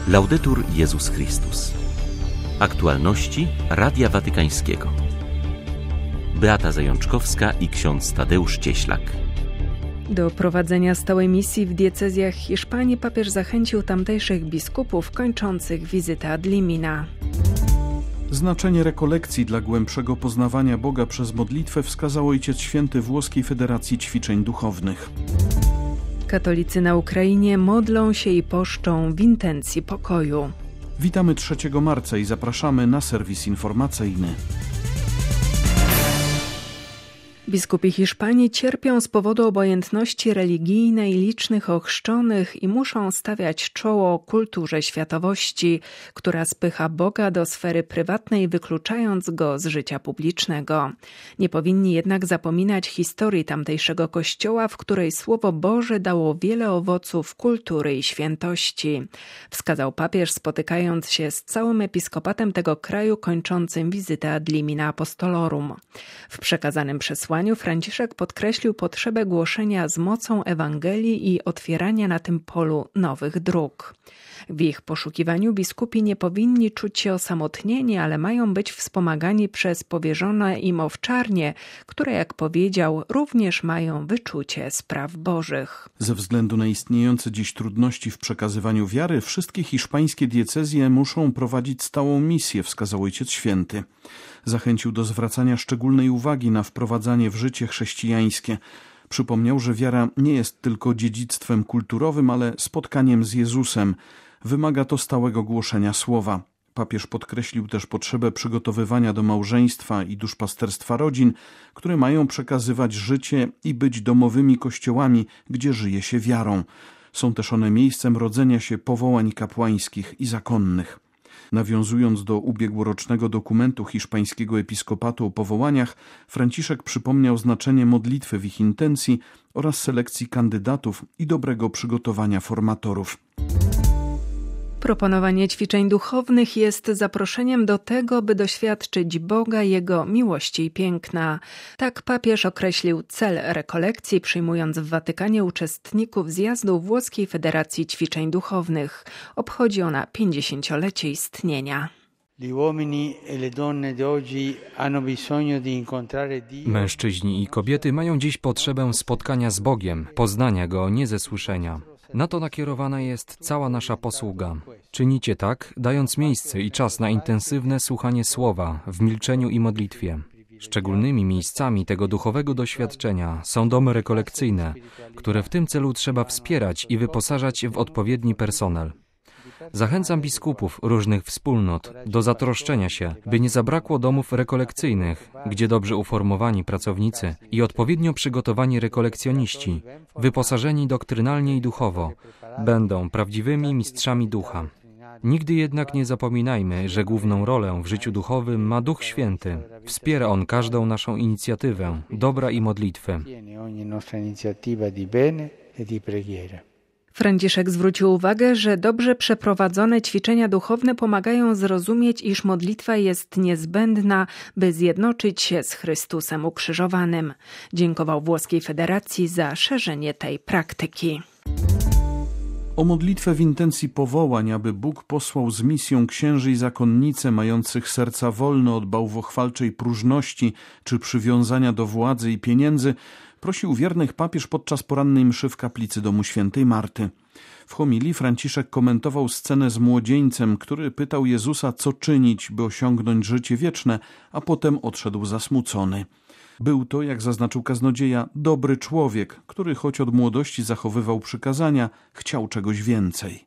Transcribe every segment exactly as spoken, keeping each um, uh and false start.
Laudetur Jezus Chrystus. Aktualności Radia Watykańskiego. Beata Zajączkowska i ksiądz Tadeusz Cieślak. Do prowadzenia stałej misji w diecezjach Hiszpanii papież zachęcił tamtejszych biskupów kończących wizytę ad limina. Znaczenie rekolekcji dla głębszego poznawania Boga przez modlitwę wskazał Ojciec Święty Włoskiej Federacji Ćwiczeń Duchownych. Katolicy na Ukrainie modlą się i poszczą w intencji pokoju. Witamy trzeciego marca i zapraszamy na serwis informacyjny. Biskupi Hiszpanii cierpią z powodu obojętności religijnej licznych ochrzczonych i muszą stawiać czoło kulturze światowości, która spycha Boga do sfery prywatnej, wykluczając go z życia publicznego. Nie powinni jednak zapominać historii tamtejszego kościoła, w której Słowo Boże dało wiele owoców kultury i świętości, wskazał papież, spotykając się z całym episkopatem tego kraju kończącym wizytę ad limina apostolorum. W przekazanym przesłaniu Franciszek podkreślił potrzebę głoszenia z mocą Ewangelii i otwierania na tym polu nowych dróg. W ich poszukiwaniu biskupi nie powinni czuć się osamotnieni, ale mają być wspomagani przez powierzone im owczarnie, które, jak powiedział, również mają wyczucie spraw bożych. Ze względu na istniejące dziś trudności w przekazywaniu wiary, wszystkie hiszpańskie diecezje muszą prowadzić stałą misję, wskazał Ojciec Święty. Zachęcił do zwracania szczególnej uwagi na wprowadzanie w życie chrześcijańskie. Przypomniał, że wiara nie jest tylko dziedzictwem kulturowym, ale spotkaniem z Jezusem. Wymaga to stałego głoszenia słowa. Papież podkreślił też potrzebę przygotowywania do małżeństwa i duszpasterstwa rodzin, które mają przekazywać życie i być domowymi kościołami, gdzie żyje się wiarą. Są też one miejscem rodzenia się powołań kapłańskich i zakonnych. Nawiązując do ubiegłorocznego dokumentu hiszpańskiego episkopatu o powołaniach, Franciszek przypomniał znaczenie modlitwy w ich intencji oraz selekcji kandydatów i dobrego przygotowania formatorów. Proponowanie ćwiczeń duchownych jest zaproszeniem do tego, by doświadczyć Boga, Jego miłości i piękna. Tak papież określił cel rekolekcji, przyjmując w Watykanie uczestników zjazdu Włoskiej Federacji Ćwiczeń Duchownych. Obchodzi ona pięćdziesięciolecie istnienia. Mężczyźni i kobiety mają dziś potrzebę spotkania z Bogiem, poznania Go nie ze słyszenia. Na to nakierowana jest cała nasza posługa. Czynicie tak, dając miejsce i czas na intensywne słuchanie Słowa w milczeniu i modlitwie. Szczególnymi miejscami tego duchowego doświadczenia są domy rekolekcyjne, które w tym celu trzeba wspierać i wyposażać w odpowiedni personel. Zachęcam biskupów różnych wspólnot do zatroszczenia się, by nie zabrakło domów rekolekcyjnych, gdzie dobrze uformowani pracownicy i odpowiednio przygotowani rekolekcjoniści, wyposażeni doktrynalnie i duchowo, będą prawdziwymi mistrzami ducha. Nigdy jednak nie zapominajmy, że główną rolę w życiu duchowym ma Duch Święty. Wspiera On każdą naszą inicjatywę, dobra i modlitwy. Franciszek zwrócił uwagę, że dobrze przeprowadzone ćwiczenia duchowne pomagają zrozumieć, iż modlitwa jest niezbędna, by zjednoczyć się z Chrystusem ukrzyżowanym. Dziękował Włoskiej Federacji za szerzenie tej praktyki. O modlitwę w intencji powołań, aby Bóg posłał z misją księży i zakonnice mających serca wolne od bałwochwalczej próżności czy przywiązania do władzy i pieniędzy, prosił wiernych papież podczas porannej mszy w kaplicy domu świętej Marty. W homilii Franciszek komentował scenę z młodzieńcem, który pytał Jezusa, co czynić, by osiągnąć życie wieczne, a potem odszedł zasmucony. Był to, jak zaznaczył kaznodzieja, dobry człowiek, który choć od młodości zachowywał przykazania, chciał czegoś więcej.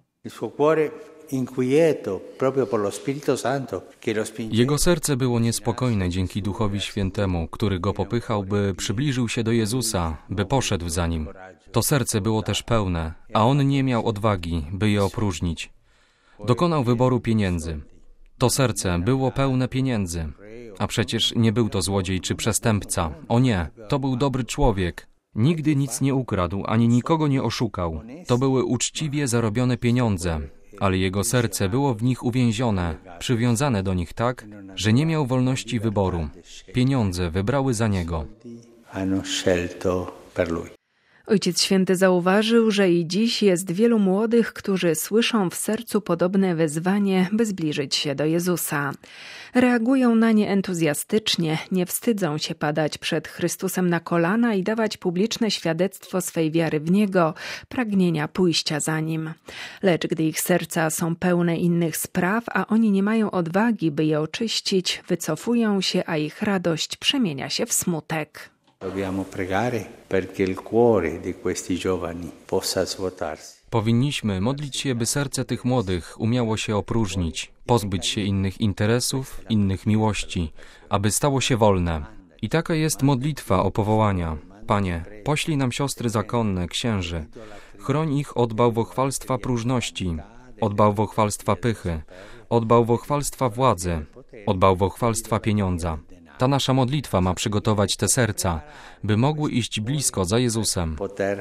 Jego serce było niespokojne dzięki Duchowi Świętemu, który go popychał, by przybliżył się do Jezusa, by poszedł za Nim. To serce było też pełne, a on nie miał odwagi, by je opróżnić. Dokonał wyboru pieniędzy. To serce było pełne pieniędzy. A przecież nie był to złodziej czy przestępca. O nie, to był dobry człowiek. Nigdy nic nie ukradł, ani nikogo nie oszukał. To były uczciwie zarobione pieniądze, ale jego serce było w nich uwięzione, przywiązane do nich tak, że nie miał wolności wyboru. Pieniądze wybrały za niego. Ojciec Święty zauważył, że i dziś jest wielu młodych, którzy słyszą w sercu podobne wezwanie, by zbliżyć się do Jezusa. Reagują na nie entuzjastycznie, nie wstydzą się padać przed Chrystusem na kolana i dawać publiczne świadectwo swej wiary w Niego, pragnienia pójścia za Nim. Lecz gdy ich serca są pełne innych spraw, a oni nie mają odwagi, by je oczyścić, wycofują się, a ich radość przemienia się w smutek. Dobbiamo pregare perché il cuore di questi giovani possa svuotarsi. Powinniśmy modlić się, by serce tych młodych umiało się opróżnić, pozbyć się innych interesów, innych miłości, aby stało się wolne. I taka jest modlitwa o powołania. Panie, poślij nam siostry zakonne, księży. Chroń ich od bałwochwalstwa próżności, od bałwochwalstwa pychy, od bałwochwalstwa władzy, od bałwochwalstwa pieniądza. Ta nasza modlitwa ma przygotować te serca, by mogły iść blisko za Jezusem.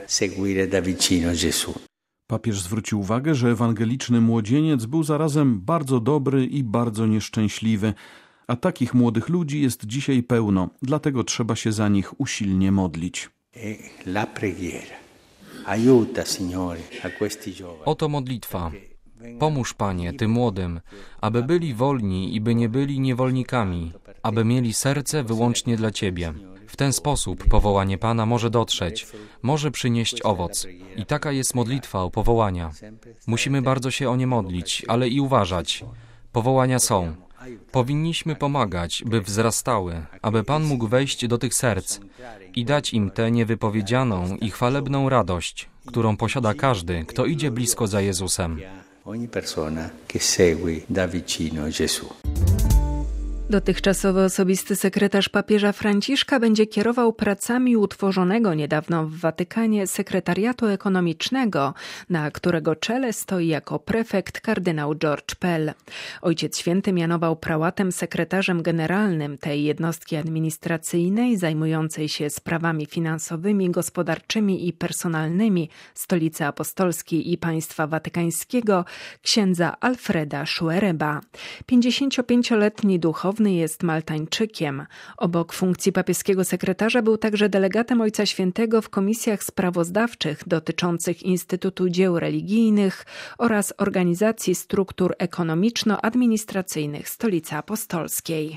Papież zwrócił uwagę, że ewangeliczny młodzieniec był zarazem bardzo dobry i bardzo nieszczęśliwy, a takich młodych ludzi jest dzisiaj pełno, dlatego trzeba się za nich usilnie modlić. Oto modlitwa. Pomóż, Panie, tym młodym, aby byli wolni i by nie byli niewolnikami, aby mieli serce wyłącznie dla Ciebie. W ten sposób powołanie Pana może dotrzeć, może przynieść owoc. I taka jest modlitwa o powołania. Musimy bardzo się o nie modlić, ale i uważać. Powołania są. Powinniśmy pomagać, by wzrastały, aby Pan mógł wejść do tych serc i dać im tę niewypowiedzianą i chwalebną radość, którą posiada każdy, kto idzie blisko za Jezusem. Ogni persona che segue da vicino Gesù. Dotychczasowy osobisty sekretarz papieża Franciszka będzie kierował pracami utworzonego niedawno w Watykanie Sekretariatu Ekonomicznego, na którego czele stoi jako prefekt kardynał George Pell. Ojciec Święty mianował prałatem sekretarzem generalnym tej jednostki administracyjnej zajmującej się sprawami finansowymi, gospodarczymi i personalnymi Stolicy Apostolskiej i Państwa Watykańskiego księdza Alfreda Schuereba. pięćdziesięciopięcioletni duchowny jest Maltańczykiem. Obok funkcji papieskiego sekretarza był także delegatem Ojca Świętego w komisjach sprawozdawczych dotyczących Instytutu Dzieł Religijnych oraz organizacji struktur ekonomiczno-administracyjnych Stolicy Apostolskiej.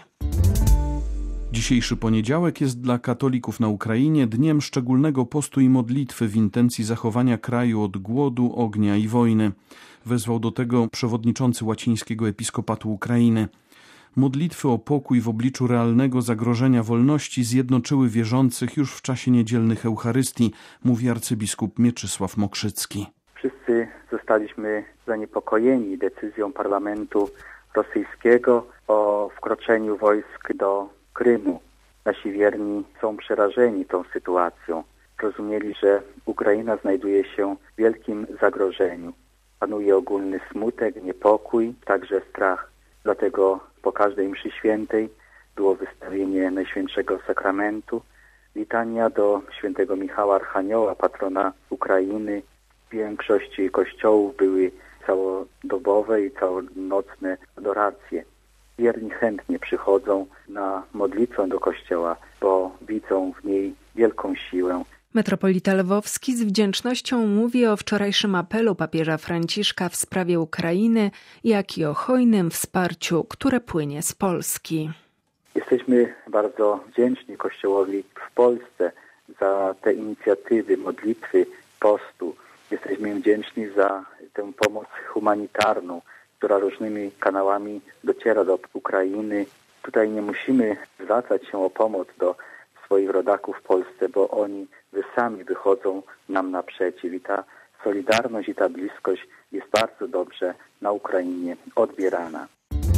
Dzisiejszy poniedziałek jest dla katolików na Ukrainie dniem szczególnego postu i modlitwy w intencji zachowania kraju od głodu, ognia i wojny. Wezwał do tego przewodniczący łacińskiego episkopatu Ukrainy. Modlitwy o pokój w obliczu realnego zagrożenia wolności zjednoczyły wierzących już w czasie niedzielnych Eucharystii, mówi arcybiskup Mieczysław Mokrzycki. Wszyscy zostaliśmy zaniepokojeni decyzją parlamentu rosyjskiego o wkroczeniu wojsk do Krymu. Nasi wierni są przerażeni tą sytuacją. Rozumieli, że Ukraina znajduje się w wielkim zagrożeniu. Panuje ogólny smutek, niepokój, także strach. Dlatego po każdej mszy świętej było wystawienie Najświętszego Sakramentu, litania do świętego Michała Archanioła, patrona Ukrainy. W większości kościołów były całodobowe i całonocne adoracje. Wierni chętnie przychodzą na modlitwę do kościoła, bo widzą w niej wielką siłę. Metropolita Lwowski z wdzięcznością mówi o wczorajszym apelu papieża Franciszka w sprawie Ukrainy, jak i o hojnym wsparciu, które płynie z Polski. Jesteśmy bardzo wdzięczni Kościołowi w Polsce za te inicjatywy, modlitwy, postu. Jesteśmy wdzięczni za tę pomoc humanitarną, która różnymi kanałami dociera do Ukrainy. Tutaj nie musimy zwracać się o pomoc do swoich rodaków w Polsce, bo oni sami wychodzą nam naprzeciw i ta solidarność i ta bliskość jest bardzo dobrze na Ukrainie odbierana.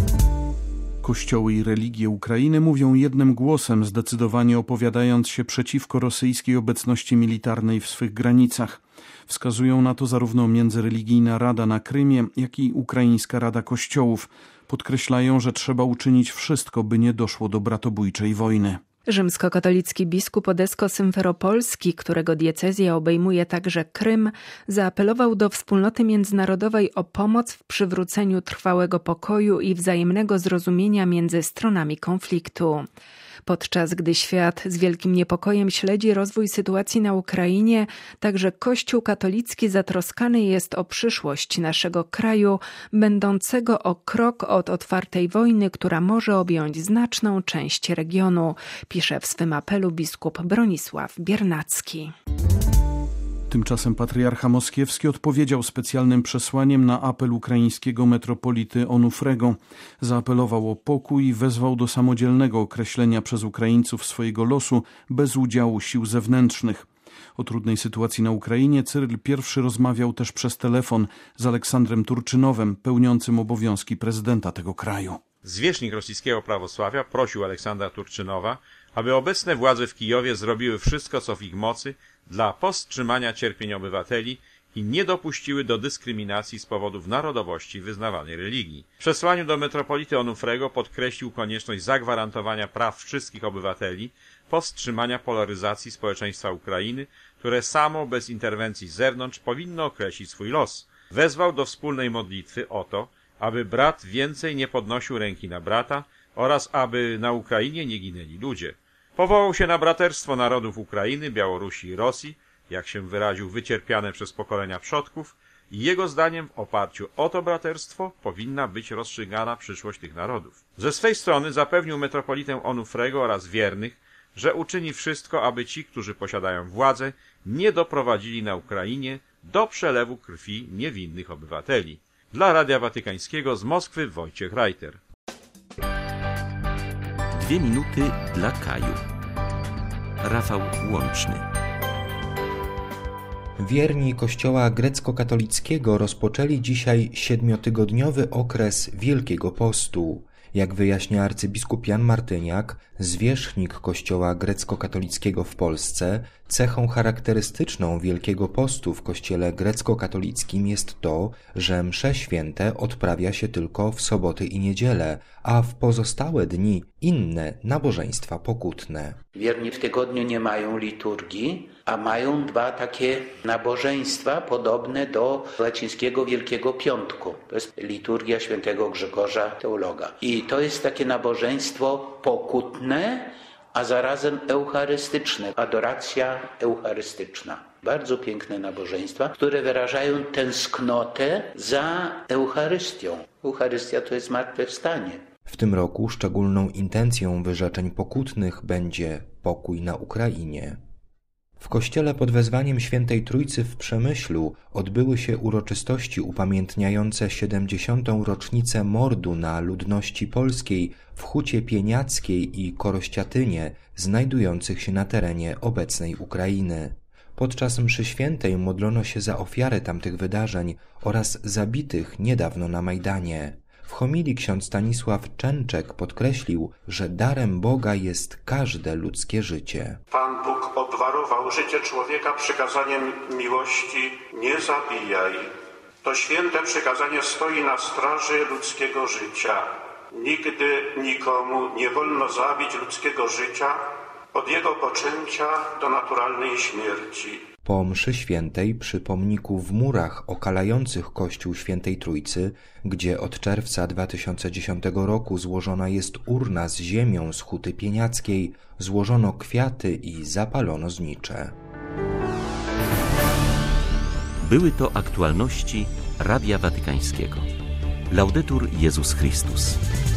Kościoły i religie Ukrainy mówią jednym głosem, zdecydowanie opowiadając się przeciwko rosyjskiej obecności militarnej w swych granicach. Wskazują na to zarówno Międzyreligijna Rada na Krymie, jak i Ukraińska Rada Kościołów. Podkreślają, że trzeba uczynić wszystko, by nie doszło do bratobójczej wojny. Rzymskokatolicki biskup Odesko-Symferopolski, którego diecezja obejmuje także Krym, zaapelował do wspólnoty międzynarodowej o pomoc w przywróceniu trwałego pokoju i wzajemnego zrozumienia między stronami konfliktu. Podczas gdy świat z wielkim niepokojem śledzi rozwój sytuacji na Ukrainie, także Kościół katolicki zatroskany jest o przyszłość naszego kraju, będącego o krok od otwartej wojny, która może objąć znaczną część regionu, pisze w swym apelu biskup Bronisław Biernacki. Tymczasem patriarcha moskiewski odpowiedział specjalnym przesłaniem na apel ukraińskiego metropolity Onufrego. Zaapelował o pokój i wezwał do samodzielnego określenia przez Ukraińców swojego losu bez udziału sił zewnętrznych. O trudnej sytuacji na Ukrainie Cyryl pierwszy rozmawiał też przez telefon z Aleksandrem Turczynowem, pełniącym obowiązki prezydenta tego kraju. Zwierzchnik rosyjskiego prawosławia prosił Aleksandra Turczynowa, aby obecne władze w Kijowie zrobiły wszystko, co w ich mocy, dla powstrzymania cierpień obywateli i nie dopuściły do dyskryminacji z powodów narodowości wyznawanej religii. W przesłaniu do metropolity Onufrego podkreślił konieczność zagwarantowania praw wszystkich obywateli, powstrzymania polaryzacji społeczeństwa Ukrainy, które samo bez interwencji z zewnątrz powinno określić swój los. Wezwał do wspólnej modlitwy o to, aby brat więcej nie podnosił ręki na brata oraz aby na Ukrainie nie ginęli ludzie. Powołał się na braterstwo narodów Ukrainy, Białorusi i Rosji, jak się wyraził, wycierpiane przez pokolenia przodków, i jego zdaniem w oparciu o to braterstwo powinna być rozstrzygana przyszłość tych narodów. Ze swej strony zapewnił metropolitę Onufrego oraz wiernych, że uczyni wszystko, aby ci, którzy posiadają władzę, nie doprowadzili na Ukrainie do przelewu krwi niewinnych obywateli. Dla Radia Watykańskiego z Moskwy Wojciech Reiter. Dwie minuty dla Kaju. Rafał Łączny. Wierni Kościoła grecko-katolickiego rozpoczęli dzisiaj siedmiotygodniowy okres Wielkiego Postu. Jak wyjaśnia arcybiskup Jan Martyniak, zwierzchnik Kościoła grecko-katolickiego w Polsce, cechą charakterystyczną Wielkiego Postu w Kościele grecko-katolickim jest to, że msze święte odprawia się tylko w soboty i niedzielę, a w pozostałe dni inne nabożeństwa pokutne. Wierni w tygodniu nie mają liturgii, a mają dwa takie nabożeństwa podobne do łacińskiego Wielkiego Piątku. To jest liturgia świętego Grzegorza Teologa. I to jest takie nabożeństwo pokutne, a zarazem eucharystyczne, adoracja eucharystyczna. Bardzo piękne nabożeństwa, które wyrażają tęsknotę za Eucharystią. Eucharystia to jest zmartwychwstanie. W tym roku szczególną intencją wyrzeczeń pokutnych będzie pokój na Ukrainie. W kościele pod wezwaniem Świętej Trójcy w Przemyślu odbyły się uroczystości upamiętniające siedemdziesiątą rocznicę mordu na ludności polskiej w Hucie Pieniackiej i Korościatynie, znajdujących się na terenie obecnej Ukrainy. Podczas mszy świętej modlono się za ofiary tamtych wydarzeń oraz zabitych niedawno na Majdanie. W homilii ksiądz Stanisław Częczek podkreślił, że darem Boga jest każde ludzkie życie. Pan Bóg obwarował życie człowieka przykazaniem miłości: nie zabijaj. To święte przykazanie stoi na straży ludzkiego życia. Nigdy nikomu nie wolno zabić ludzkiego życia od jego poczęcia do naturalnej śmierci. Po mszy świętej przy pomniku w murach okalających Kościół Świętej Trójcy, gdzie od czerwca dwa tysiące dziesiątego roku złożona jest urna z ziemią z Huty Pieniackiej, złożono kwiaty i zapalono znicze. Były to aktualności Radia Watykańskiego. Laudetur Jezus Chrystus.